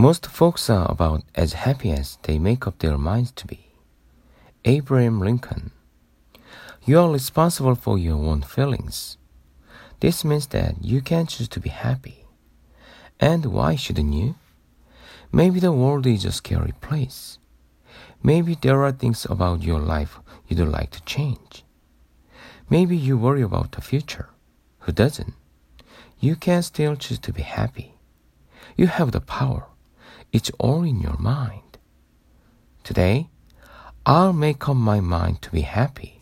Most folks are about as happy as they make up their minds to be. Abraham Lincoln. You are responsible for your own feelings. This means that you can choose to be happy. And why shouldn't you? Maybe the world is a scary place. Maybe there are things about your life you'd like to change. Maybe you worry about the future. Who doesn't? You can still choose to be happy. You have the power. It's all in your mind. Today, I'll make up my mind to be happy.